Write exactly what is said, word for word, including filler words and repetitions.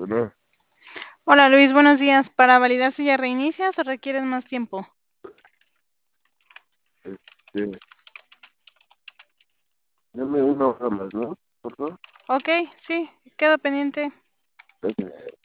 Bueno, Hola Luis, buenos días. ¿Para validar si ya reinicias o requieres más tiempo? este, dame una hora más, ¿no? Por favor. Ok, sí, queda pendiente. Gracias.